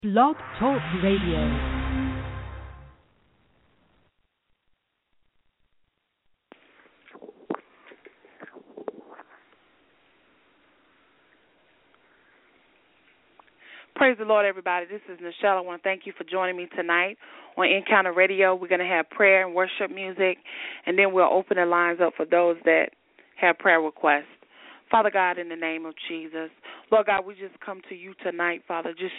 Blog Talk Radio. Praise the Lord, everybody. This is Nichelle. I want to thank you for joining me tonight on Encounter Radio. We're going to have prayer and worship music, and then we'll open the lines up for those that have prayer requests. Father God, in the name of Jesus, Lord God, we just come to you tonight, Father, just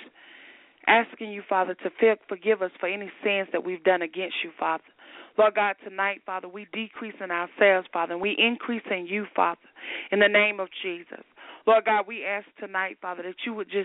asking you, Father, to forgive us for any sins that we've done against you, Father. Lord God, tonight, Father, we decrease in ourselves, Father, and we increase in you, Father, in the name of Jesus. Lord God, we ask tonight, Father, that you would just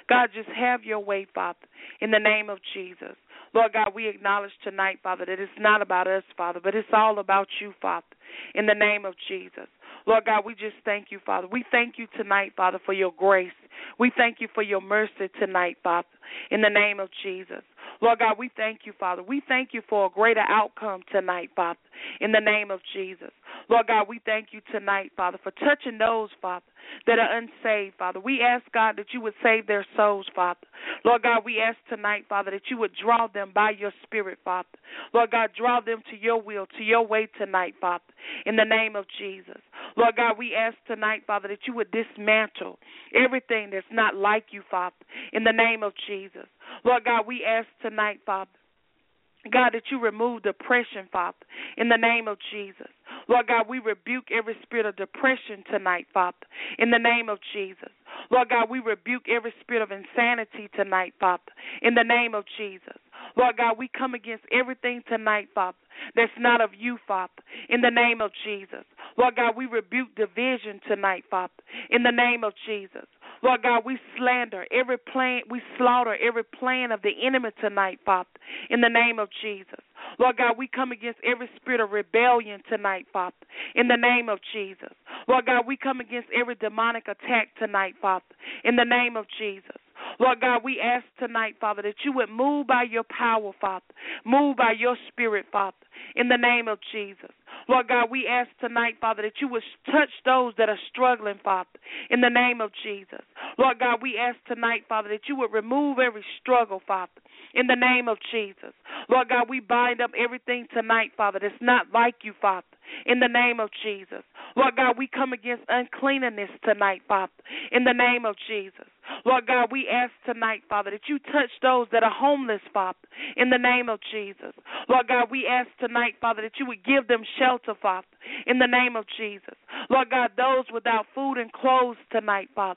have your way, Father, in the name of Jesus. Lord God, we acknowledge tonight, Father, that it's not about us, Father, but it's all about you, Father, in the name of Jesus. Lord God, we just thank you, Father. We thank you tonight, Father, for your grace. We thank you for your mercy tonight, Father, in the name of Jesus. Lord God, we thank you, Father. We thank you for a greater outcome tonight, Father, in the name of Jesus. Lord God, we thank you tonight, Father, for touching those, Father, that are unsaved, Father. We ask, God, that you would save their souls, Father. Lord God, we ask tonight, Father, that you would draw them by your Spirit, Father. Lord God, draw them to your will, to your way tonight, Father, in the name of Jesus. Lord God, we ask tonight, Father, that you would dismantle everything that's not like you, Father, in the name of Jesus. Lord God, we ask tonight, Father, God, that you remove depression, Father, in the name of Jesus. Lord God, we rebuke every spirit of depression tonight, Father, in the name of Jesus. Lord God, we rebuke every spirit of insanity tonight, Father, in the name of Jesus. Lord God, we come against everything tonight, Father, that's not of you, Father, in the name of Jesus. Lord God, we rebuke division tonight, Father, in the name of Jesus. Lord God, we slander every plan, we slaughter every plan of the enemy tonight, Father, in the name of Jesus. Lord God, we come against every spirit of rebellion tonight, Father, in the name of Jesus. Lord God, we come against every demonic attack tonight, Father, in the name of Jesus. Lord God, we ask tonight, Father, that you would move by your power, Father, move by your spirit, Father, in the name of Jesus. Lord God, we ask tonight, Father, that you would touch those that are struggling, Father, in the name of Jesus. Lord God, we ask tonight, Father, that you would remove every struggle, Father, in the name of Jesus. Lord God, we bind up everything tonight, Father, that's not like you, Father, in the name of Jesus. Lord God, we come against uncleanness tonight, Father, in the name of Jesus. Lord God, we ask tonight, Father, that you touch those that are homeless, Father, in the name of Jesus. Lord God, we ask tonight, Father, that you would give them shelter, Father, in the name of Jesus. Lord God, those without food and clothes tonight, Father,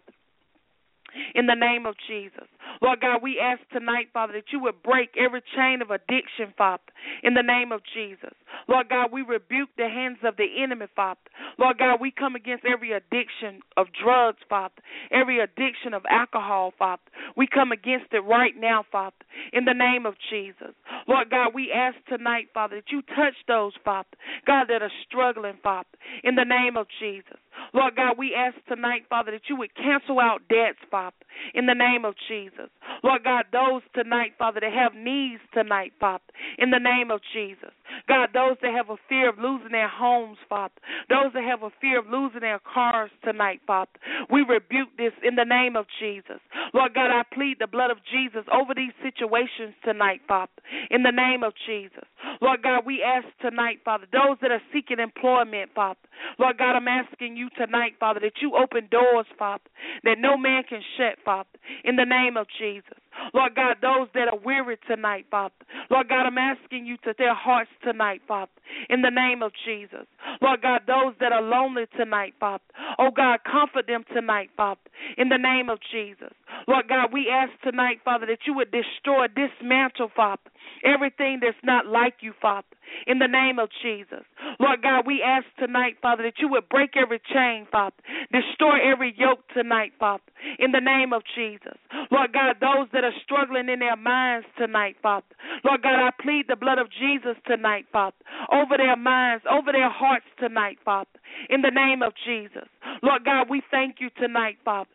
in the name of Jesus. Lord God, we ask tonight, Father, that you would break every chain of addiction, Father, in the name of Jesus. Lord God, we rebuke the hands of the enemy, Father. Lord God, we come against every addiction of drugs, Father, every addiction of alcohol, Father. We come against it right now, Father, in the name of Jesus. Lord God, we ask tonight, Father, that you touch those, Father, God, that are struggling, Father, in the name of Jesus. Lord God, we ask tonight, Father, that you would cancel out debts, Father, in the name of Jesus. Lord God, those tonight, Father, that have needs tonight, Father, in the name of Jesus. God, those that have a fear of losing their homes, Father, those that have a fear of losing their cars tonight, Father, we rebuke this in the name of Jesus. Lord God, I plead the blood of Jesus over these situations tonight, Father, in the name of Jesus. Lord God, we ask tonight, Father, those that are seeking employment, Father, Lord God, I'm asking you tonight, Father, that you open doors, Father, that no man can shut, Father, in the name of Jesus. Lord God, those that are weary tonight, Father, Lord God, I'm asking you to their hearts tonight, Father, in the name of Jesus. Lord God, those that are lonely tonight, Father, oh God, comfort them tonight, Father, in the name of Jesus. Lord God, we ask tonight, Father, that you would destroy, dismantle, Father, everything that's not like you, Father, in the name of Jesus. Lord God, we ask tonight, Father, that you would break every chain, Father, destroy every yoke tonight, Father, in the name of Jesus. Lord God, those that are struggling in their minds tonight, Father, Lord God, I plead the blood of Jesus tonight, Father, over their minds, over their hearts tonight, Father, in the name of Jesus. Lord God, we thank you tonight, Father.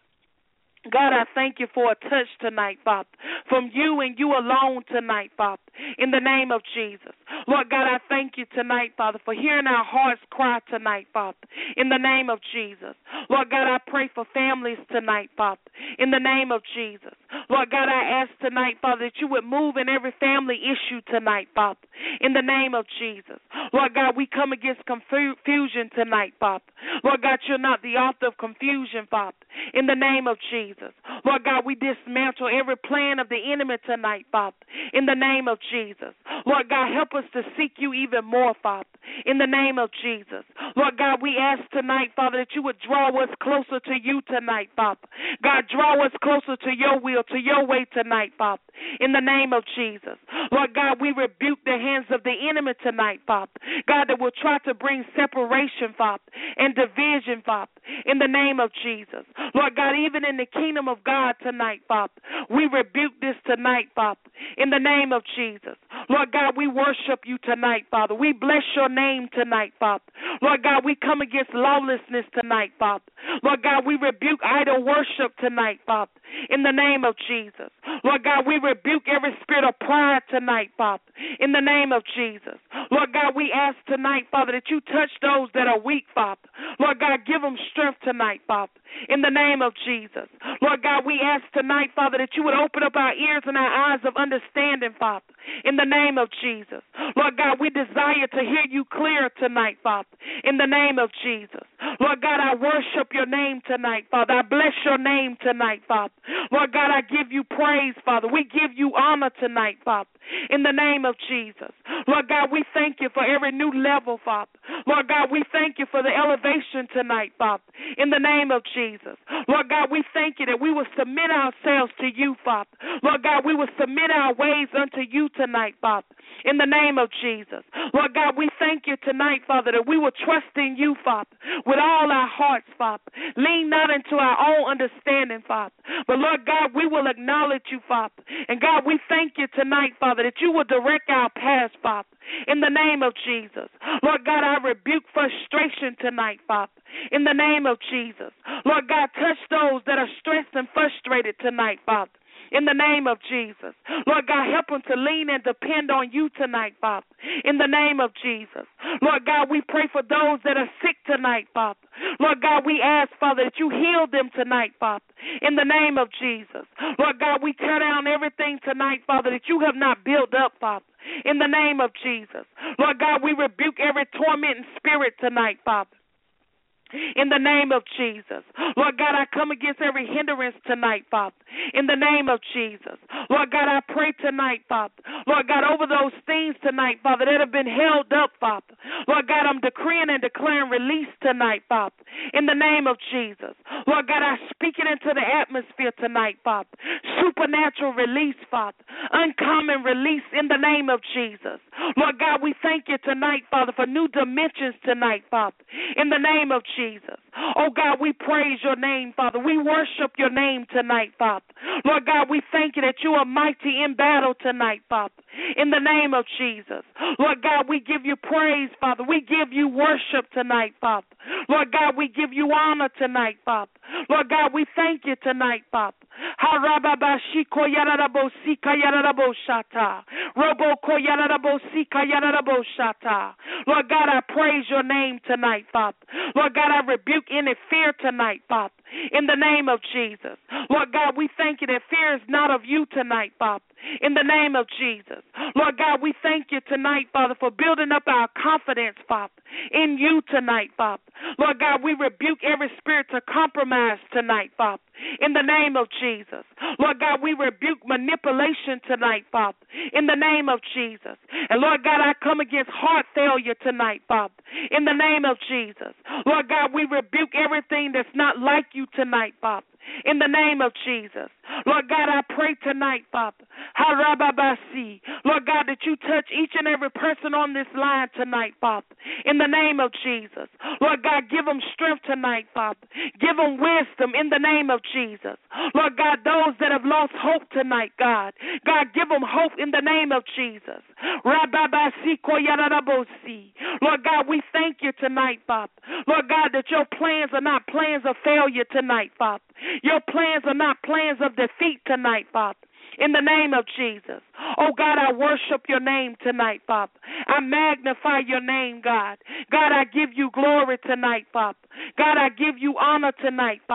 God, I thank you for a touch tonight, Father, from you and you alone tonight, Father, in the name of Jesus. Lord God, I thank you tonight, Father, for hearing our hearts cry tonight, Father, in the name of Jesus. Lord God, I pray for families tonight, Father, in the name of Jesus. Lord God, I ask tonight, Father, that you would move in every family issue tonight, Father, in the name of Jesus. Lord God, we come against confusion tonight, Father. Lord God, you're not the author of confusion, Father, in the name of Jesus. Lord God, we dismantle every plan of the enemy tonight, Father, in the name of Jesus. Lord God, help us to seek you even more, Father, in the name of Jesus. Lord God, we ask tonight, Father, that you would draw us closer to you tonight, Father. God, draw us closer to your will, to your way tonight, Father, in the name of Jesus. Lord God, we rebuke the hands of the enemy tonight, Father. God, that will try to bring separation, Father, and division, Father, in the name of Jesus. Lord God, even in the kingdom of God tonight, Father, we rebuke this tonight, Father, in the name of Jesus. Lord God, we worship you tonight, Father. We bless your name tonight, Father. Lord God, we come against lawlessness tonight, Father. Lord God, we rebuke idol worship tonight, Father, in the name of Jesus. Lord God, we rebuke every spirit of pride tonight, Father, in the name of Jesus. Lord God, we ask tonight, Father, that you touch those that are weak, Father. Lord God, give them strength tonight, Father, in the name of Jesus. Lord God, we ask tonight, Father, that you would open up our ears and our eyes of understanding, Father, in the name of Jesus. Lord God, we desire to hear you clear tonight, Father, in the name of Jesus. Lord God, I worship your name tonight, Father. I bless your name tonight, Father. Lord God, I give you praise, Father. We give you honor tonight, Father, in the name of Jesus. Lord God, we thank you for every new level, Father. Lord God, we thank you for the elevation tonight, Father, in the name of Jesus. Lord God, we thank you that we will submit ourselves to you, Father. Lord God, we will submit our ways unto you tonight, Father, in the name of Jesus. Lord God, we thank you tonight, Father, that we will trust in you, Father, with all our hearts, Father. Lean not into our own understanding, Father, but Lord God, we will acknowledge you, Father. And God, we thank you tonight, Father, that you will direct our paths, Father, in the name of Jesus. Lord God, I rebuke frustration tonight, Father, in the name of Jesus. Lord God, touch those that are stressed and frustrated tonight, Father, in the name of Jesus. Lord God, help them to lean and depend on you tonight, Father, in the name of Jesus. Lord God, we pray for those that are sick tonight, Father. Lord God, we ask, Father, that you heal them tonight, Father, in the name of Jesus. Lord God, we tear down everything tonight, Father, that you have not built up, Father, in the name of Jesus. Lord God, we rebuke every tormenting spirit tonight, Father, in the name of Jesus. Lord God, I come against every hindrance tonight, Father, in the name of Jesus. Lord God, I pray tonight, Father, Lord God, over those things tonight, Father, that have been held up, Father. Lord God, I'm decreeing and declaring release tonight, Father, in the name of Jesus. Lord God, I speak it into the atmosphere tonight, Father. Supernatural release, Father. Uncommon release in the name of Jesus. Lord God, we thank you tonight, Father, for new dimensions tonight, Father, in the name of Jesus. Oh God, we praise your name, Father. We worship your name tonight, Father. Lord God, we thank you that you are mighty in battle tonight, Father, in the name of Jesus. Lord God, we give you praise, Father. We give you worship tonight, Father. Lord God, we give you honor tonight, Father. Lord God, we thank you tonight, Father. Lord God, I praise your name tonight, Father. Lord God, I rebuke any fear tonight, Father, in the name of Jesus. Lord God, we thank you that fear is not of you tonight, Father, in the name of Jesus. Lord God, we thank you tonight, Father, for building up our confidence, Father, in you tonight, Father. Lord God, we rebuke every spirit to compromise tonight, Father, in the name of Jesus. Lord God, we rebuke manipulation tonight, Father, in the name of Jesus. And Lord God, I come against heart failure tonight, Father, in the name of Jesus. Lord God, we rebuke everything that's not like you tonight, Father, in the name of Jesus. Lord God, I pray tonight, Father, Lord God, that you touch each and every person on this line tonight, Father, in the name of Jesus. Lord God, give them strength tonight, Father. Give them wisdom in the name of Jesus. Lord God, those that have lost hope tonight, God, give them hope in the name of Jesus. Lord God, we thank you tonight, Father. Lord God, that your plans are not plans of failure tonight, Father. Your plans are not plans of defeat tonight, Father, in the name of Jesus. Oh, God, I worship your name tonight, Father. I magnify your name, God. God, I give you glory tonight, Father. God, I give you honor tonight, Father.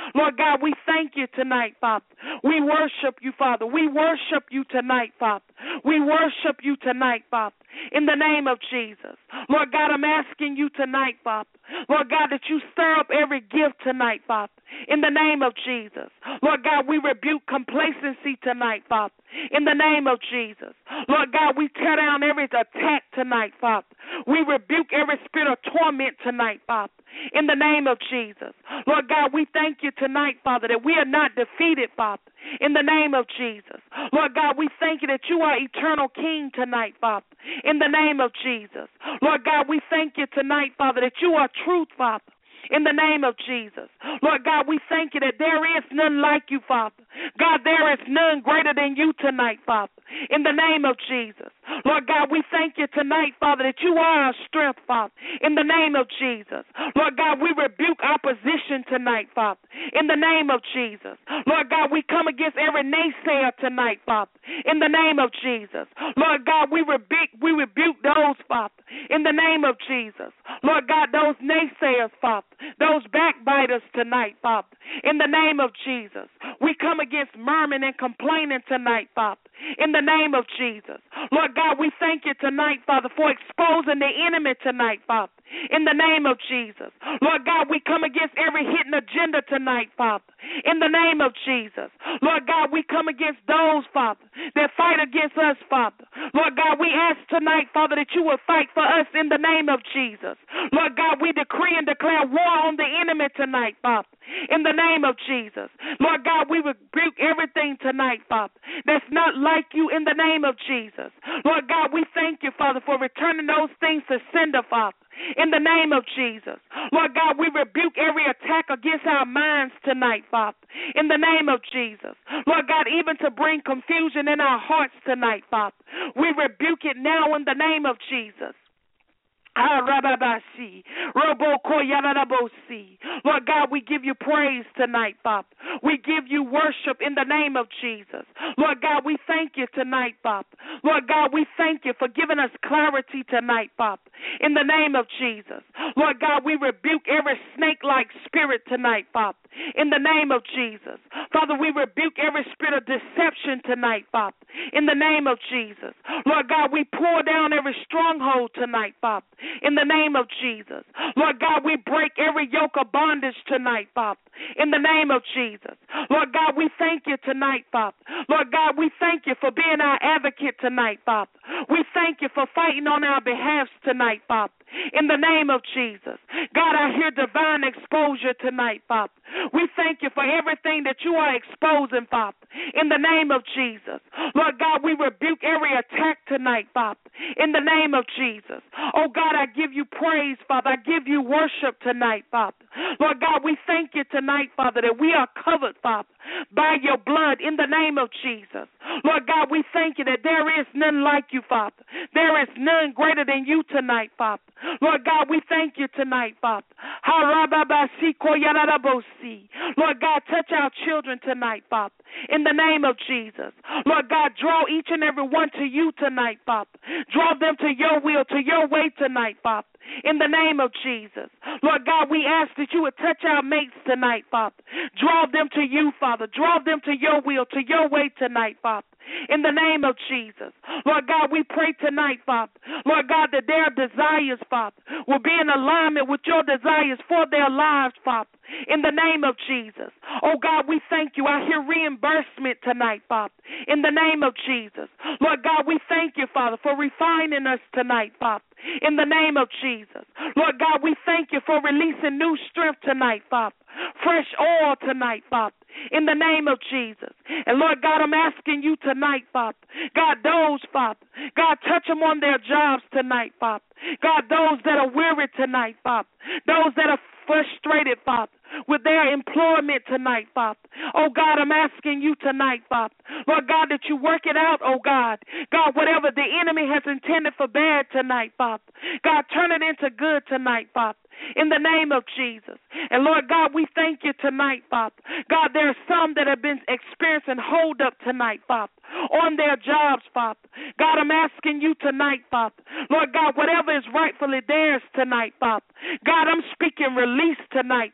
Lord God, we thank you tonight, Father. We worship you, Father. We worship you tonight, Father. We worship you tonight, Father, in the name of Jesus. Lord God, I'm asking you tonight, Father, Lord God, that you stir up every gift tonight, Father, in the name of Jesus. Lord God, we rebuke complacency tonight, Father, in the name of Jesus. Lord God, we tear down every attack tonight, Father. We rebuke every spirit of torment tonight, Father, in the name of Jesus. Lord God, we thank you tonight, Father, that we are not defeated, Father, in the name of Jesus. Lord God, we thank you that you are eternal King tonight, Father, in the name of Jesus. Lord God, we thank you tonight, Father, that you are truth, Father, in the name of Jesus. Lord God, we thank you that there is none like you, Father. God, there is none greater than you tonight, Father, in the name of Jesus. Lord God, we thank you tonight, Father, that you are our strength, Father, in the name of Jesus. Lord God, we rebuke opposition tonight, Father, in the name of Jesus. Lord God, we come against every naysayer tonight, Father, in the name of Jesus. Lord God, we rebuke those, Father, in the name of Jesus. Lord God, those naysayers, Father, those backbiters tonight, Father, in the name of Jesus. We come against murmuring and complaining tonight, Father, in the name of Jesus. Lord God, we thank you tonight, Father, for exposing the enemy tonight, Father, in the name of Jesus. Lord God, we come against every hidden agenda tonight, Father, in the name of Jesus. Lord God, we come against those, Father, that fight against us, Father. Lord God, we ask tonight, Father, that you will fight for us in the name of Jesus. Lord God, we decree and declare war on the enemy tonight, Father, in the name of Jesus. Lord God, we rebuke everything tonight, Father, that's not like you in the name of Jesus. Lord God, we thank you, Father, for returning those things to sender, Father, in the name of Jesus. Lord God, we rebuke every attack against our minds tonight, Father, in the name of Jesus. Lord God, even to bring confusion in our hearts tonight, Father, we rebuke it now in the name of Jesus. Lord God, we give you praise tonight, Father. We give you worship in the name of Jesus. Lord God, we thank you tonight, Father. Lord God, we thank you for giving us clarity tonight, Father, in the name of Jesus. Lord God, we rebuke every snake-like spirit tonight, Father, in the name of Jesus. Father, we rebuke every spirit of deception tonight, Father, in the name of Jesus. Lord God, we pour down every stronghold tonight, Father, in the name of Jesus. Lord God, we break every yoke of bondage tonight, Father, in the name of Jesus. Lord God, we thank you tonight, Father. Lord God, we thank you for being our advocate tonight, Father. We thank you for fighting on our behalf tonight, Father, in the name of Jesus. God, I hear divine exposure tonight, Father. We thank you for everything that you are exposing, Father, in the name of Jesus. Lord God, we rebuke every attack tonight, Father, in the name of Jesus. Oh God, I give you praise, Father. I give you worship tonight, Father. Lord God, we thank you tonight, Father, that we are covered, Father, by your blood in the name of Jesus. Lord God, we thank you that there is none like you, Father. There is none greater than you tonight, Father. Lord God, we thank you tonight, Father. Lord God, touch our children tonight, Father, in the name of Jesus. Lord God, draw each and every one to you tonight, Father. Draw them to your will, to your way tonight, Father, in the name of Jesus. Lord God, we ask that you would touch our mates tonight, Father. Draw them to you, Father. Draw them to your will, to your way tonight, Father, in the name of Jesus. Lord God, we pray tonight, Father, Lord God, that their desires, Father, will be in alignment with your desires for their lives, Father, in the name of Jesus. Oh God, we thank you. I hear reimbursement tonight, Father, in the name of Jesus. Lord God, we thank you, Father, for refining us tonight, Father, in the name of Jesus. Lord God, we thank you for releasing new strength tonight, Father. Fresh oil tonight, Father, in the name of Jesus. And Lord God, I'm asking you tonight, Father, God, those, Father, God, touch them on their jobs tonight, Father. God, those that are weary tonight, Father, those that are frustrated, Father, with their employment tonight, Father. Oh God, I'm asking you tonight, Father, Lord God, that you work it out, oh God. God, whatever the enemy has intended for bad tonight, Father, God, turn it into good tonight, Father, in the name of Jesus. And Lord God, we thank you tonight, Father. God, there are some that have been experiencing hold up tonight, Father, on their jobs, Father. God, I'm asking you tonight, Father, Lord God, whatever is rightfully theirs tonight, Father. God, I'm speaking release tonight, Father,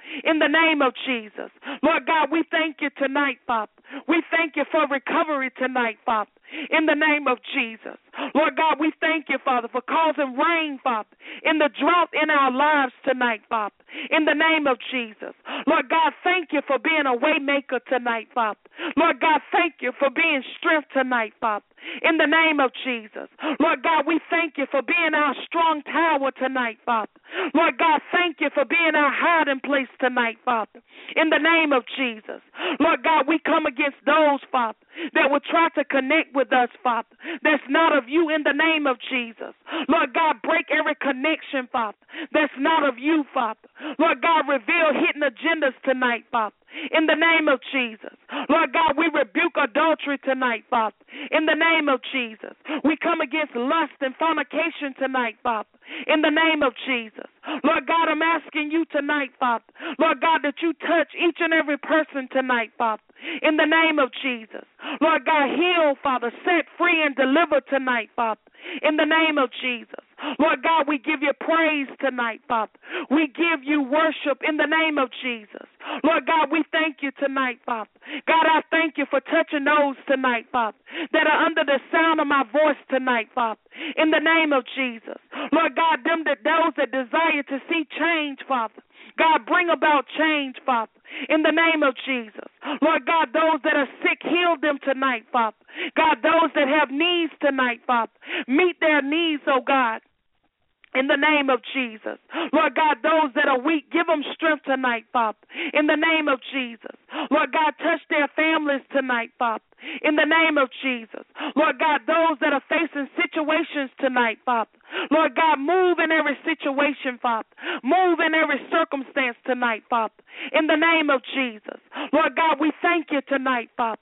in the name of Jesus. Lord God, we thank you tonight, Father. We thank you for recovery tonight, Father, in the name of Jesus. Lord God, we thank you, Father, for causing rain, Father, in the drought in our lives tonight, Father, in the name of Jesus. Lord God, thank you for being a way maker tonight, Father. Lord God, thank you for being strength tonight, Father, in the name of Jesus. Lord God, we thank you for being our strong tower tonight, Father. Lord God, thank you for being our hiding place tonight, Father, in the name of Jesus. Lord God, we come against those, Father, that will try to connect with us, Father, that's not of you, in the name of Jesus. Lord God, break every connection, Father, that's not of you, Father. Lord God, reveal hidden agendas tonight, Father, in the name of Jesus. Lord God, we rebuke adultery tonight, Father, in the name of Jesus. We come against lust and fornication tonight, Father, in the name of Jesus. Lord God, I'm asking you tonight, Father, Lord God, that you touch each and every person tonight, Father, in the name of Jesus. Lord God, heal, Father, set free and deliver tonight, Father, in the name of Jesus. Lord God, we give you praise tonight, Father. We give you worship in the name of Jesus. Lord God, we thank you tonight, Father. God, I thank you for touching those tonight, Father, that are under the sound of my voice tonight, Father, in the name of Jesus. Lord God, those that desire to see change, Father, God, bring about change, Father, in the name of Jesus. Lord God, those that are sick, heal them tonight, Father. God, those that have needs tonight, Father, meet their needs, oh God, in the name of Jesus. Lord God, those that are weak, give them strength tonight, Father, in the name of Jesus. Lord God, touch their families tonight, Father, in the name of Jesus. Lord God, those that are facing situations tonight, Father, Lord God, move in every situation, Father. Move in every circumstance tonight, Father, in the name of Jesus. Lord God, we thank you tonight, Father.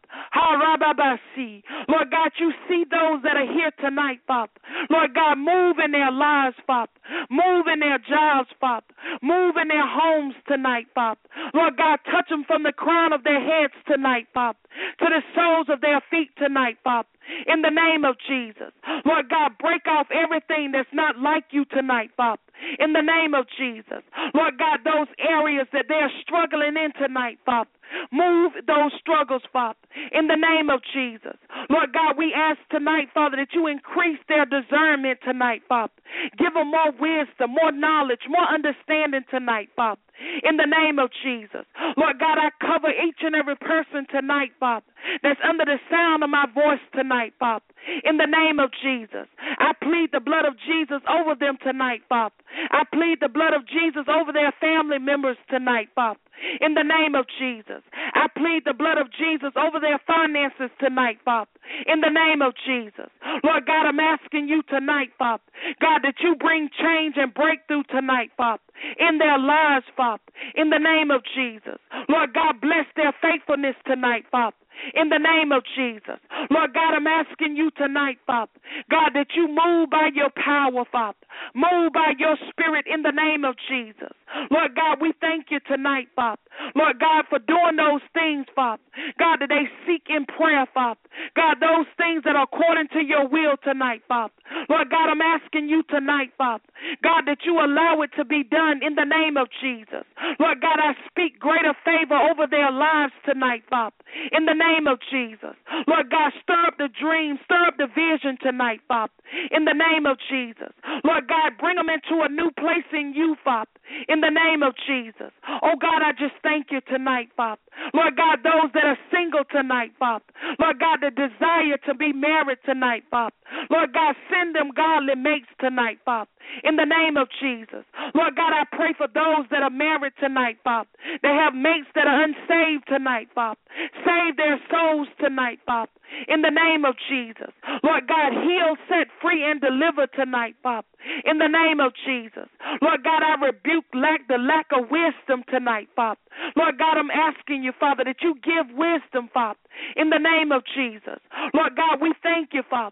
Lord God, you see those that are here tonight, Father. Lord God, move in their lives, Father. Move in their jobs, Father. Move in their homes tonight, Father. Lord God, touch them from the crown of their heads tonight, Father, to the soles of their feet tonight, Father, in the name of Jesus. Lord God, break off everything that's not like you tonight, Father, in the name of Jesus. Lord God, those areas that they're struggling in tonight, Father, move those struggles, Father, in the name of Jesus. Lord God, we ask tonight, Father, that you increase their discernment tonight, Father. Give them more wisdom, more knowledge, more understanding tonight, Father, in the name of Jesus. Lord God, I cover each and every person tonight, Father, that's under the sound of my voice tonight, Father, in the name of Jesus. I plead the blood of Jesus over them tonight, Father. I plead the blood of Jesus over their family members tonight, Father, in the name of Jesus. I plead the blood of Jesus over their finances tonight, Father, in the name of Jesus. Lord God, I'm asking you tonight, Father, God, that you bring change and breakthrough tonight, Father, in their lives, Father, in the name of Jesus. Lord God, bless their faithfulness tonight, Father, in the name of Jesus. Lord God, I'm asking you tonight, Father, God, that you move by your power, Father. Move by your spirit in the name of Jesus. Lord God, we thank you tonight, Father. Lord God, for doing those things, Father. God, that they seek in prayer, Father. God, those things that are according to your will tonight, Father. Lord God, I'm asking you tonight, Father. God, that you allow it to be done in the name of Jesus. Lord God, I speak greater favor over their lives tonight, Father, in the name of Jesus. Lord God, stir up the dream, stir up the vision tonight, Father, in the name of Jesus. Lord God, bring them into a new place in you, Father, in the name of Jesus. Oh God, I just thank you tonight, Father. Lord God, those that are single tonight, Father. Lord God, the desire to be married tonight, Father. Lord God, send them godly mates tonight, Father, in the name of Jesus. Lord God, I pray for those that are married tonight, Father. They have mates that are unsaved tonight, Father. Save their souls tonight, Father, in the name of Jesus. Lord God, heal, set free, and deliver tonight, Father, in the name of Jesus. Lord God, I rebuke the lack of wisdom tonight, Father. Lord God, I'm asking you, Father, that you give wisdom, Father, in the name of Jesus. Lord God, we thank you, Father, for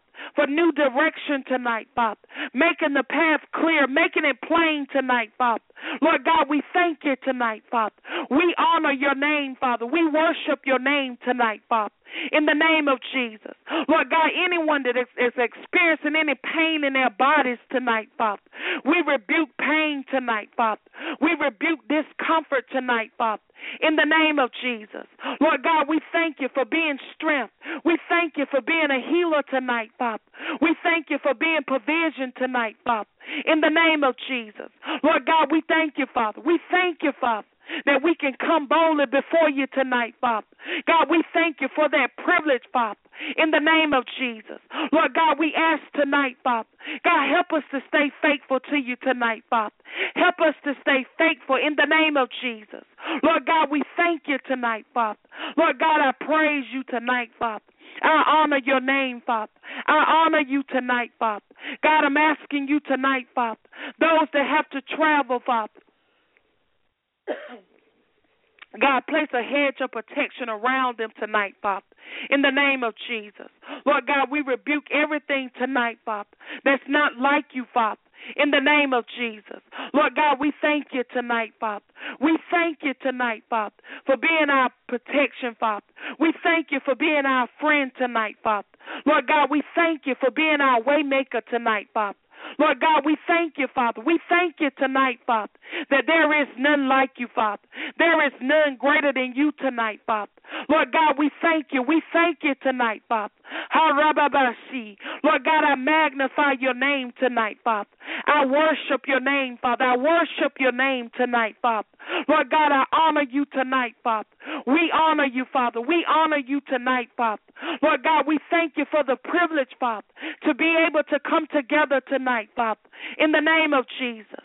new direction tonight, Father. Making the path clear, making it plain tonight, Father. Lord God, we thank you tonight, Father. We honor your name, Father. We worship your name tonight, Father. In the name of Jesus. Lord God, anyone that is experiencing any pain in their bodies tonight, Father, we rebuke pain tonight, Father. We rebuke discomfort tonight, Father. In the name of Jesus. Lord God, we thank you for being strength. We thank you for being a healer tonight, Father. We thank you for being provision tonight, Father. In the name of Jesus. Lord God, we thank you, Father. We thank you, Father, that we can come boldly before you tonight, Father. God, we thank you for that privilege, Father, in the name of Jesus. Lord God, we ask tonight, Father, God, help us to stay faithful to you tonight, Father. Help us to stay faithful in the name of Jesus. Lord God, we thank you tonight, Father. Lord God, I praise you tonight, Father. I honor your name, Father. I honor you tonight, Father. God, I'm asking you tonight, Father, those that have to travel, Father, God, place a hedge of protection around them tonight, Father, in the name of Jesus. Lord God, we rebuke everything tonight, Father, that's not like you, Father, in the name of Jesus. Lord God, we thank you tonight, Father. We thank you tonight, Father, for being our protection, Father. We thank you for being our friend tonight, Father. Lord God, we thank you for being our way maker tonight, Father. Lord God, we thank you, Father. We thank you tonight, Father, that there is none like you, Father. There is none greater than you tonight, Father. Lord God, we thank you. We thank you tonight, Father. Lord God, I magnify your name tonight, Father. I worship your name, Father. I worship your name tonight, Father. Lord God, I honor you tonight, Father. We honor you, Father. We honor you tonight, Father. Lord God, we thank you for the privilege, Father, to be able to come together tonight, Father, in the name of Jesus.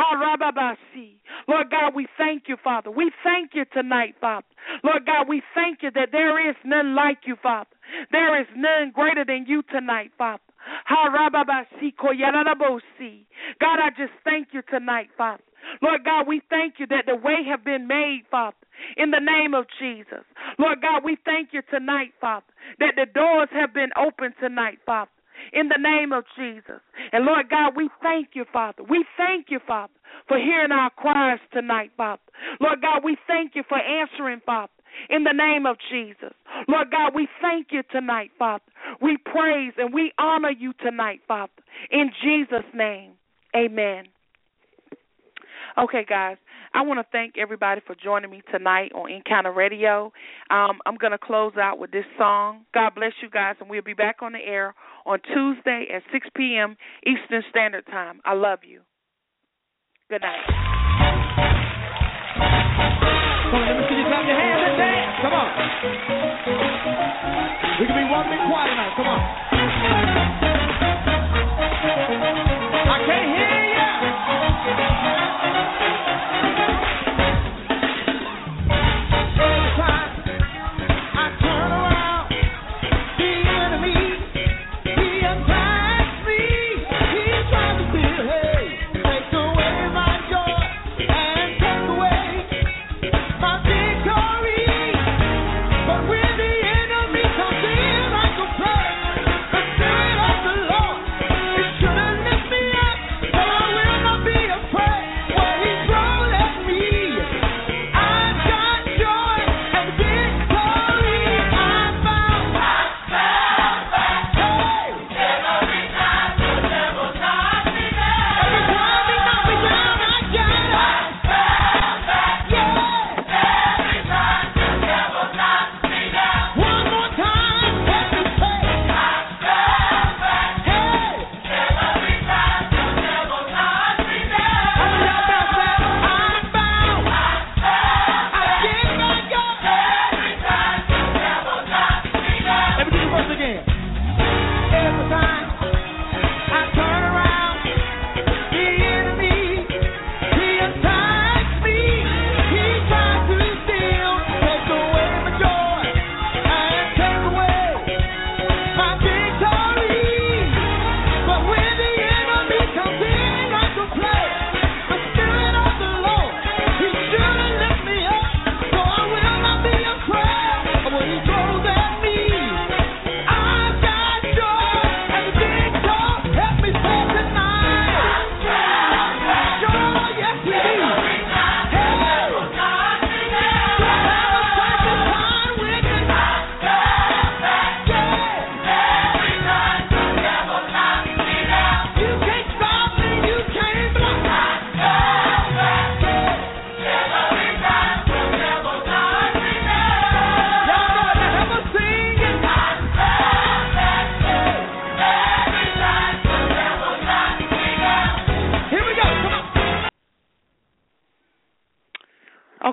Lord God, we thank you, Father. We thank you tonight, Father. Lord God, we thank you that there is none like you, Father. There is none greater than you tonight, Father. God, I just thank you tonight, Father. Lord God, we thank you that the way have been made, Father, in the name of Jesus. Lord God, we thank you tonight, Father, that the doors have been opened tonight, Father, in the name of Jesus. And Lord God, we thank you, Father. We thank you, Father, for hearing our cries tonight, Father. Lord God, we thank you for answering, Father, in the name of Jesus. Lord God, we thank you tonight, Father. We praise and we honor you tonight, Father. In Jesus' name, amen. Okay, guys, I want to thank everybody for joining me tonight on Encounter Radio. I'm going to close out with this song. God bless you guys, and we'll be back on the air on Tuesday at 6 p.m. Eastern Standard Time. I love you. Good night. Come on, let me see you clap your hands and dance. Come on. We can be one big choir tonight. Come on. I can't hear you.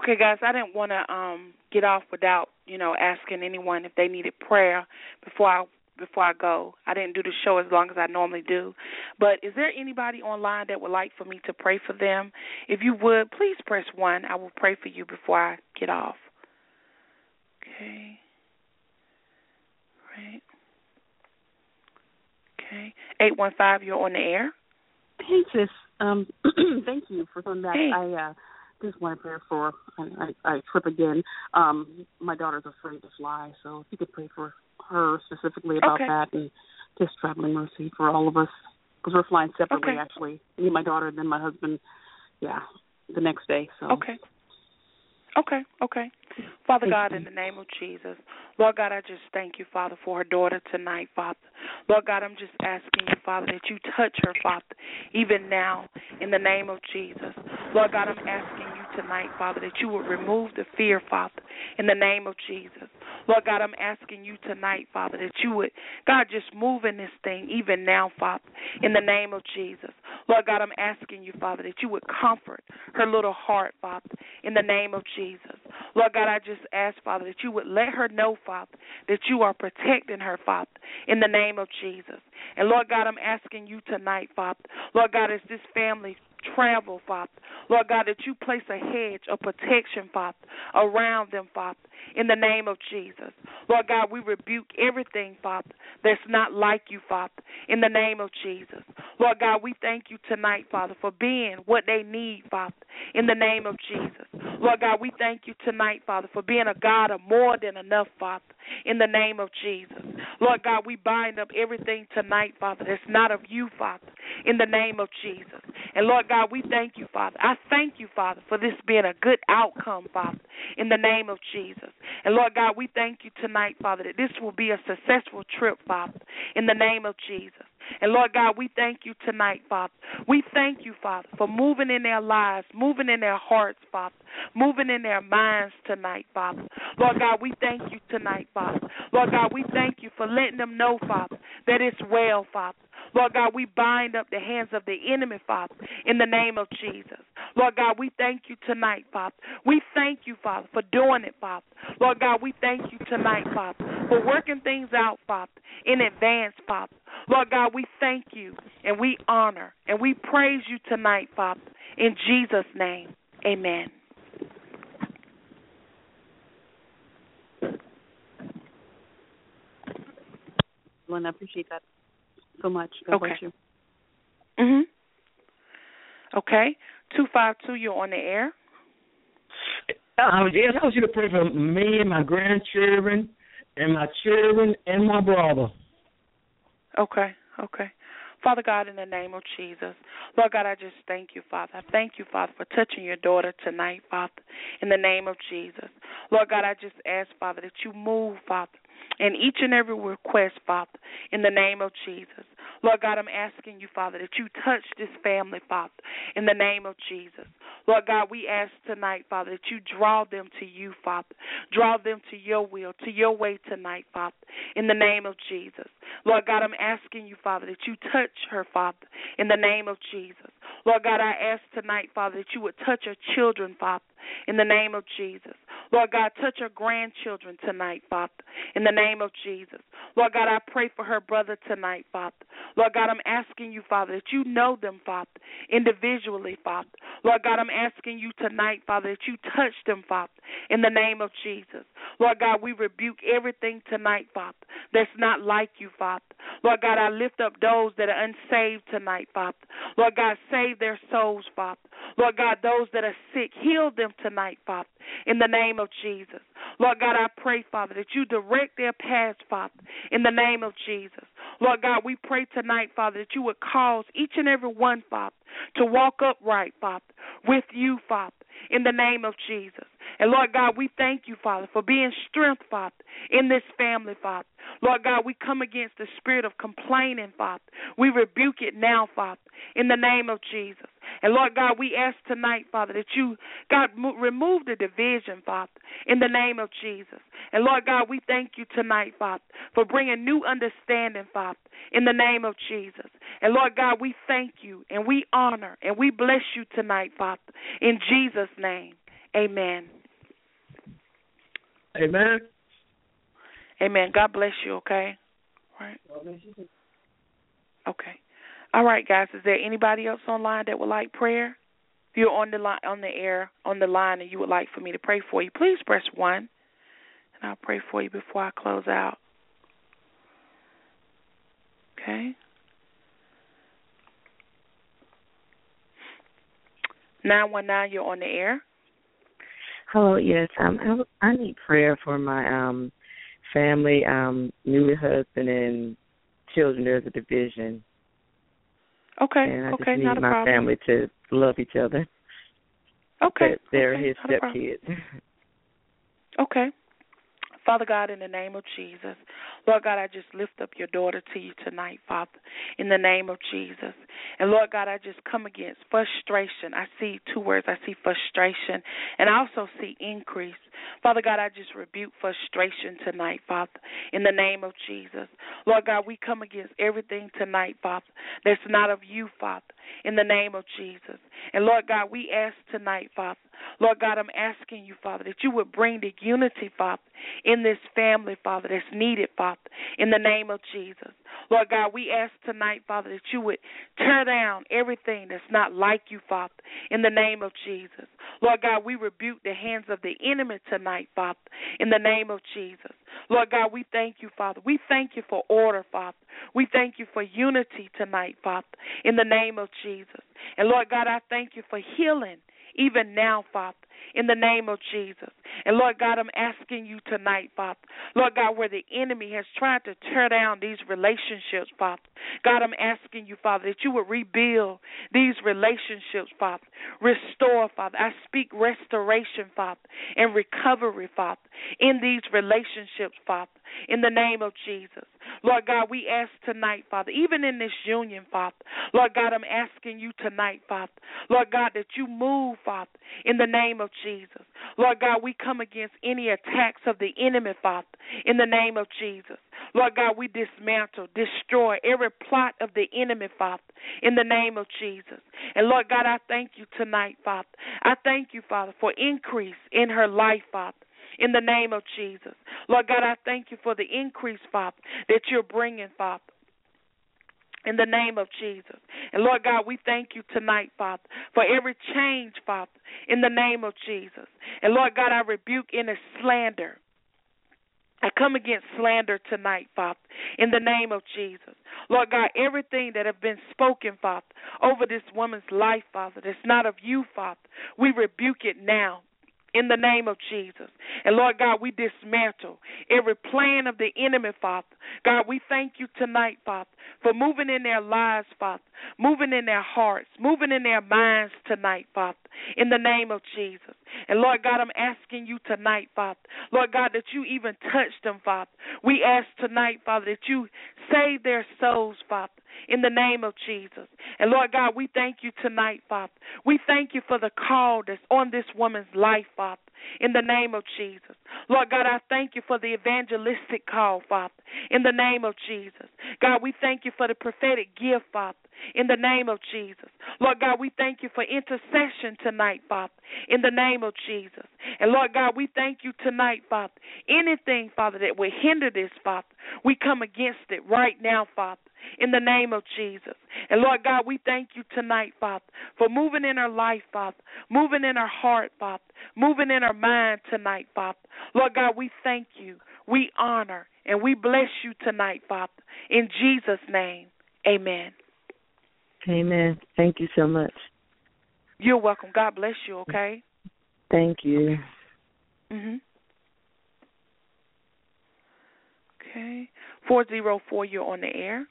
Okay, guys, I didn't want to get off without, asking anyone if they needed prayer before I go. I didn't do the show as long as I normally do. But is there anybody online that would like for me to pray for them? If you would, please press 1. I will pray for you before I get off. Okay. Right. Okay. 815, you're on the air. Hey, sis. Thank you for coming back. Hey. I just want to pray for, I trip again. My daughter's afraid to fly, so if you could pray for her specifically about that and just traveling mercy for all of us, because we're flying separately, actually. Me, my daughter, and then my husband, the next day. So. Okay. Father God, in the name of Jesus, Lord God, I just thank you, Father, for her daughter tonight, Father. Lord God, I'm just asking you, Father, that you touch her, Father, even now, in the name of Jesus. Lord God, I'm asking you tonight, Father, that you would remove the fear, Father, in the name of Jesus. Lord God, I'm asking you tonight, Father, that you would, God, just move in this thing even now, Father, in the name of Jesus. Lord God, I'm asking you, Father, that you would comfort her little heart, Father, in the name of Jesus. Lord God, I just ask, Father, that you would let her know, Father, that you are protecting her, Father, in the name of Jesus. And Lord God, I'm asking you tonight, Father, Lord God, as this family travel, Father, Lord God, that you place a hedge of protection, Father, around them, Father, in the name of Jesus. Lord God, we rebuke everything, Father, that's not like you, Father, in the name of Jesus. Lord God, we thank you tonight, Father, for being what they need, Father, in the name of Jesus. Lord God, we thank you tonight, Father, for being a God of more than enough, Father, in the name of Jesus. Lord God, we bind up everything tonight, Father, that's not of you, Father, in the name of Jesus. And Lord God, we thank you, Father. I thank you, Father, for this being a good outcome, Father, in the name of Jesus. And Lord God, we thank you tonight, Father, that this will be a successful trip, Father, in the name of Jesus. And Lord God, we thank you tonight, Father. We thank you, Father, for moving in their lives, moving in their hearts, Father, moving in their minds tonight, Father. Lord God, we thank you tonight, Father. Lord God, we thank you for letting them know, Father, that it's well, Father. Lord God, we bind up the hands of the enemy, Father, in the name of Jesus. Lord God, we thank you tonight, Father. We thank you, Father, for doing it, Father. Lord God, we thank you tonight, Father, for working things out, Father, in advance, Father. Lord God, we thank you and we honor and we praise you tonight, Father, in Jesus' name. Amen. Lynn, I appreciate that so much. God bless you. Okay. 252, you're on the air. Yes, I want you to pray for me and my grandchildren and my children and my brother. Okay. Father God, in the name of Jesus, Lord God, I just thank you, Father. I thank you, Father, for touching your daughter tonight, Father, in the name of Jesus. Lord God, I just ask, Father, that you move, Father, in each and every request, Father, in the name of Jesus. Lord God, I'm asking you, Father, that you touch this family, Father, in the name of Jesus. Lord God, we ask tonight, Father, that you draw them to you, Father. Draw them to your will, to your way tonight, Father, in the name of Jesus. Lord God, I'm asking you, Father, that you touch her, Father, in the name of Jesus. Lord God, I ask tonight, Father, that you would touch her children, Father, in the name of Jesus. Lord God, touch her grandchildren tonight, Father, in the name of Jesus. Lord God, I pray for her brother tonight, Father. Lord God, I'm asking you, Father, that you know them, Father, individually, Father. Lord God, I'm asking you tonight, Father, that you touch them, Father, in the name of Jesus. Lord God, we rebuke everything tonight, Father, that's not like you, Father. Lord God, I lift up those that are unsaved tonight, Father. Lord God, save their souls, Father. Lord God, those that are sick, heal them tonight, Father, in the name of Jesus. Lord God, I pray, Father, that you direct their paths, Father, in the name of Jesus. Lord God, we pray tonight, Father, that you would cause each and every one, Father, to walk upright, Father, with you, Father, in the name of Jesus. And Lord God, we thank you, Father, for being strength, Father, in this family, Father. Lord God, we come against the spirit of complaining, Father. We rebuke it now, Father, in the name of Jesus. And Lord God, we ask tonight, Father, that you, God, remove the division, Father, in the name of Jesus. And Lord God, we thank you tonight, Father, for bringing new understanding, Father, in the name of Jesus. And Lord God, we thank you and we honor and we bless you tonight, Father, in Jesus' name. Amen Amen. Amen. God bless you, okay? Right. God bless you. Okay. All right, guys. Is there anybody else online that would like prayer? If you're on the line, on the air, on the line, and you would like for me to pray for you, please press 1, and I'll pray for you before I close out. Okay. 919, you're on the air. Hello, yes. I need prayer for my family, new husband and children. There's a division. Okay, and I okay, just need not a my problem. family to love each other. Okay. That they're okay, his stepkids. Okay. Father God, in the name of Jesus, Lord God, I just lift up your daughter to you tonight, Father, in the name of Jesus. And Lord God, I just come against frustration. I see 2 words. I see frustration, and I also see increase. Father God, I just rebuke frustration tonight, Father, in the name of Jesus. Lord God, we come against everything tonight, Father, that's not of you, Father, in the name of Jesus. And Lord God, we ask tonight, Father, Lord God, I'm asking you, Father, that you would bring the unity, Father, in this family, Father, that's needed, Father, in the name of Jesus. Lord God, we ask tonight, Father, that you would tear down everything that's not like you, Father, in the name of Jesus. Lord God, we rebuke the hands of the enemy tonight, Father, in the name of Jesus. Lord God, we thank you, Father. We thank you for order, Father. We thank you for unity tonight, Father, in the name of Jesus. And Lord God, I thank you for healing even now, Father, in the name of Jesus. And Lord God, I'm asking you tonight, Father, Lord God, where the enemy has tried to tear down these relationships, Father, God, I'm asking you, Father, that you would rebuild these relationships, Father, restore, Father. I speak restoration, Father, and recovery, Father, in these relationships, Father, in the name of Jesus. Lord God, we ask tonight, Father, even in this union, Father, Lord God, I'm asking you tonight, Father, Lord God, that you move, Father, in the name of Jesus. Lord God, we come against any attacks of the enemy, Father, in the name of Jesus. Lord God, we dismantle, destroy every plot of the enemy, Father, in the name of Jesus. And Lord God, I thank you tonight, Father. I thank you, Father, for increase in her life, Father, in the name of Jesus. Lord God, I thank you for the increase, Father, that you're bringing, Father, in the name of Jesus. And Lord God, we thank you tonight, Father, for every change, Father, in the name of Jesus. And Lord God, I rebuke any slander. I come against slander tonight, Father, in the name of Jesus. Lord God, everything that have been spoken, Father, over this woman's life, Father, that's not of you, Father, we rebuke it now, in the name of Jesus. And Lord God, we dismantle every plan of the enemy, Father. God, we thank you tonight, Father, for moving in their lives, Father, moving in their hearts, moving in their minds tonight, Father, in the name of Jesus. And Lord God, I'm asking you tonight, Father, Lord God, that you even touch them, Father. We ask tonight, Father, that you save their souls, Father, in the name of Jesus. And Lord God, we thank you tonight, Father. We thank you for the call that's on this woman's life, Father, in the name of Jesus. Lord God, I thank you for the evangelistic call, Father, in the name of Jesus. God, we thank you for the prophetic gift, Father, in the name of Jesus. Lord God, we thank you for intercession tonight, Father, in the name of Jesus. And Lord God, we thank you tonight, Father. Anything, Father, that will hinder this, Father, we come against it right now, Father, in the name of Jesus. And Lord God, we thank you tonight, Father, for moving in her life, Father, moving in her heart, Father, moving in her mind tonight, Father. Lord God, we thank you, we honor, and we bless you tonight, Father. In Jesus' name, amen. Amen. Thank you so much. You're welcome. God bless you, okay? Thank you. Okay. 404, you're on the air.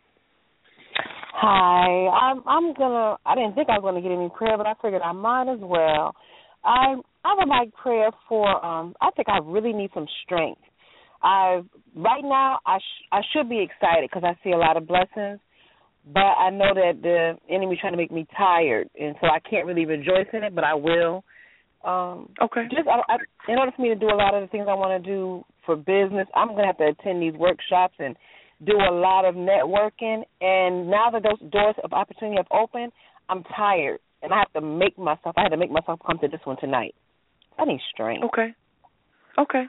Hi. I didn't think I was gonna get any prayer, but I figured I might as well. I would like prayer for I think I really need some strength. Right now I should be excited because I see a lot of blessings, but I know that the enemy's trying to make me tired, and so I can't really rejoice in it, but I will. Okay. In order for me to do a lot of the things I want to do for business, I'm going to have to attend these workshops and do a lot of networking. And now that those doors of opportunity have opened, I'm tired, and I had to make myself come to this one tonight. I need strength. Okay. Okay.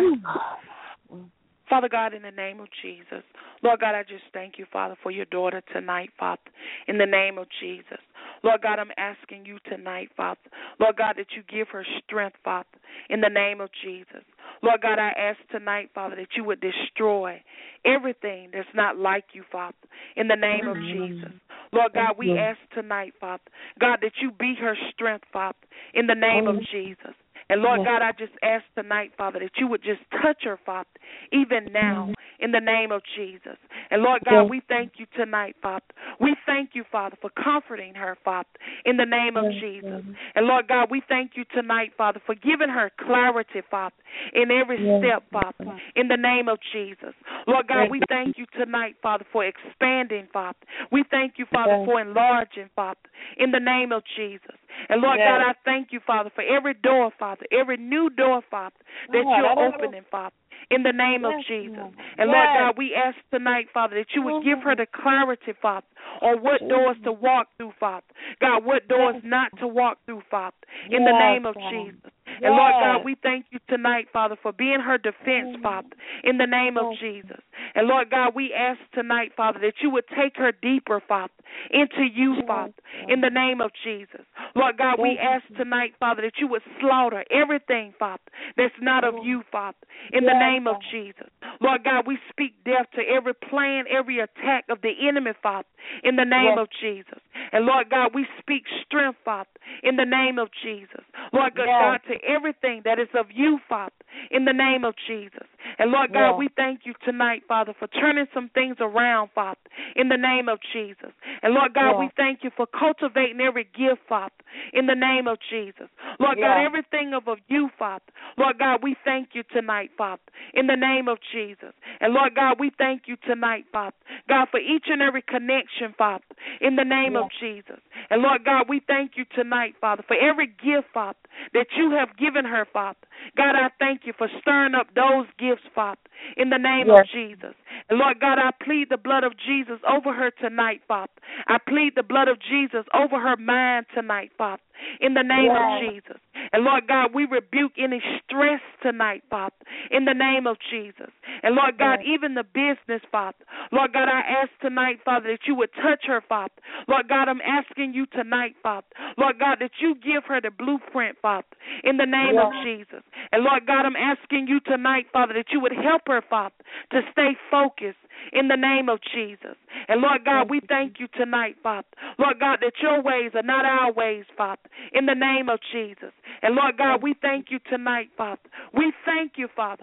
Father God, in the name of Jesus, Lord God, I just thank you, Father, for your daughter tonight, Father, in the name of Jesus. Lord God, I'm asking you tonight, Father, Lord God, that you give her strength, Father, in the name of Jesus. Lord God, I ask tonight, Father, that you would destroy everything that's not like you, Father, in the name of Jesus. Lord God, we ask tonight, Father, God, that you be her strength, Father, in the name of Jesus. And, Lord God, I just ask tonight, Father, that you would just touch her, Father, even now, in the name of Jesus. And, Lord God, we thank you tonight, Father. We thank you, Father, for comforting her, Father, in the name of Jesus. And, Lord God, we thank you tonight, Father, for giving her clarity, Father, in every step, Father, in the name of Jesus. Lord God, we thank you tonight, Father, for expanding, Father. We thank you, Father, for enlarging, Father, in the name of Jesus. And, Lord God, I thank you, Father, for every door, Father, every new door, Father, that you're opening, Father, in the name of Jesus. And, Lord God, we ask tonight, Father, that you would give her the clarity, Father, on what doors to walk through, Father. God, what doors not to walk through, Father, in the name of Jesus. And, Lord God, we thank you tonight, Father, for being her defense, Father, in the name of Jesus. And, Lord God, we ask tonight, Father, that you would take her deeper, Father, into you, Father, in the name of Jesus. Lord God, we ask tonight, Father, that you would slaughter everything, Father, that's not of you, Father, in the name of Jesus. Lord God, we speak death to every plan, every attack of the enemy, Father, in the name of Jesus. And, Lord God, we speak strength, Father, in the name of Jesus. Lord God, to everything that is of you, Father, in the name of Jesus. And, Lord God, we thank you tonight, Father, for turning some things around, Father, in the name of Jesus. And, Lord God, we thank you for cultivating every gift, Father, in the name of Jesus. Lord God, everything of you, Father. Lord God, we thank you tonight, Father, in the name of Jesus. And, Lord God, we thank you tonight, Father, God, for each and every connection, Father, in the name of Jesus. And, Lord God, we thank you tonight, Father, for every gift, Father, that you have given her, Father. God, I thank you for stirring up those gifts, Father, in the name of Jesus. And, Lord God, I plead the blood of Jesus over her tonight, Father. I plead the blood of Jesus over her mind tonight, Father, in the name of Jesus. And, Lord God, we rebuke any stress tonight, Father, in the name of Jesus. And, Lord God, even the business, Father, Lord God, I ask tonight, Father, that you would touch her, Father. Lord God, I'm asking you tonight, Father, Lord God, that you give her the blueprint, Father, in the name of Jesus. And, Lord God, I'm asking you tonight, Father, that you would help her, Father, to stay focused in the name of Jesus. And, Lord God, we thank you tonight, Father. Lord God, that your ways are not our ways, Father, in the name of Jesus. And, Lord God, we thank you tonight, Father. We thank you, Father.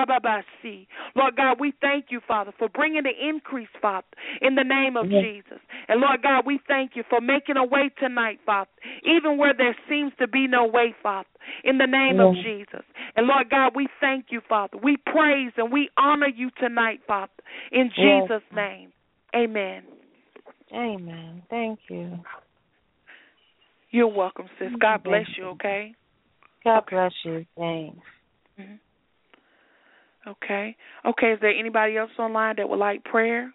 Lord God, we thank you, Father, for bringing the increase, Father, in the name of Jesus. And, Lord God, we thank you for making a way tonight, Father, even where there seems to be no way, Father, in the name of Jesus. And, Lord God, we thank you, Father. We praise and we honor you tonight, Father, in Jesus' name. Amen. Amen. Thank you. You're welcome, sis. God bless you, okay? God bless you. Thanks. Okay. Okay, is there anybody else online that would like prayer?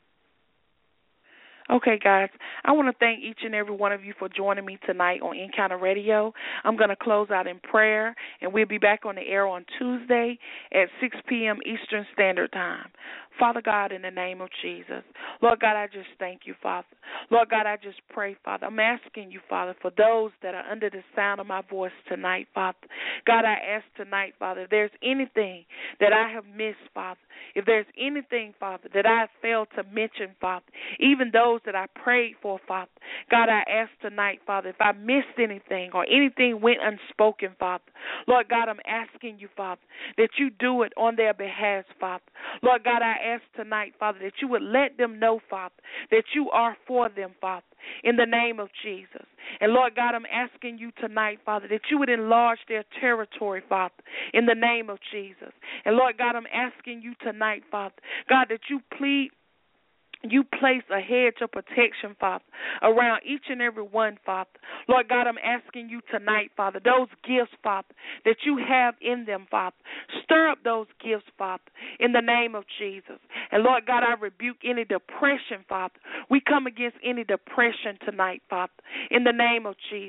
Okay, guys, I want to thank each and every one of you for joining me tonight on Encounter Radio. I'm going to close out in prayer, and we'll be back on the air on Tuesday at 6 p.m. Eastern Standard Time. Father God, in the name of Jesus, Lord God, I just thank you, Father. Lord God, I just pray, Father. I'm asking you, Father, for those that are under the sound of my voice tonight, Father. God, I ask tonight, Father, if there's anything that I have missed, Father, if there's anything, Father, that I have failed to mention, Father, even those that I prayed for, Father, God, I ask tonight, Father, if I missed anything or anything went unspoken, Father, Lord God, I'm asking you, Father, that you do it on their behalf, Father. Lord God, I ask tonight, Father, that you would let them know, Father, that you are for them, Father, in the name of Jesus. And, Lord God, I'm asking you tonight, Father, that you would enlarge their territory, Father, in the name of Jesus. And, Lord God, I'm asking you tonight, Father, God, that you place a hedge of protection, Father, around each and every one, Father. Lord God, I'm asking you tonight, Father, those gifts, Father, that you have in them, Father. Stir up those gifts, Father, in the name of Jesus. And, Lord God, I rebuke any depression, Father. We come against any depression tonight, Father, in the name of Jesus.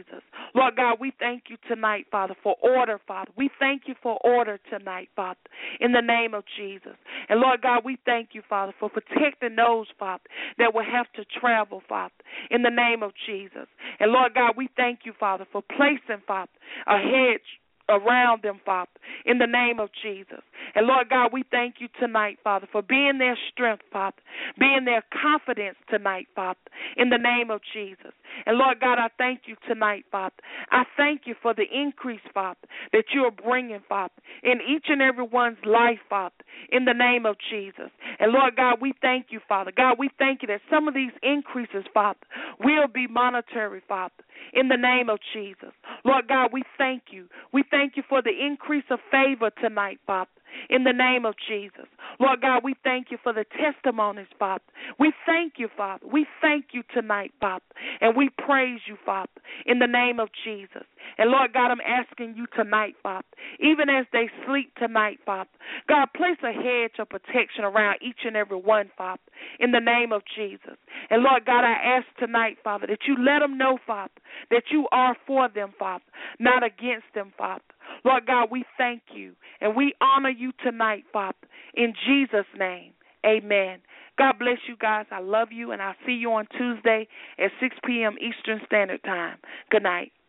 Lord God, we thank you tonight, Father, for order, Father. We thank you for order tonight, Father, in the name of Jesus. And Lord God, we thank you, Father, for protecting those, Father, that will have to travel, Father, in the name of Jesus. And Lord God, we thank you, Father, for placing, Father, a hedge around them, Father, in the name of Jesus. And Lord God, we thank you tonight, Father, for being their strength, Father, being their confidence tonight, Father, in the name of Jesus. And Lord God, I thank you tonight, Father. I thank you for the increase, Father, that you are bringing, Father, in each and every one's life, Father, in the name of Jesus. And Lord God, we thank you, Father. God, we thank you that some of these increases, Father, will be monetary, Father, in the name of Jesus. Lord God, we thank you. We thank you for the increase of favor tonight, Father, in the name of Jesus. Lord God, we thank you for the testimonies, Father. We thank you, Father. We thank you tonight, Father, and we praise you, Father, in the name of Jesus. And Lord God, I'm asking you tonight, Father, even as they sleep tonight, Father, God, place a hedge of protection around each and every one, Father, in the name of Jesus. And Lord God, I ask tonight, Father, that you let them know, Father, that you are for them, Father, not against them, Father. Lord God, we thank you and we honor you tonight, Father, in Jesus' name. Amen. God bless you guys. I love you, and I'll see you on Tuesday at 6 p.m. Eastern Standard Time. Good night.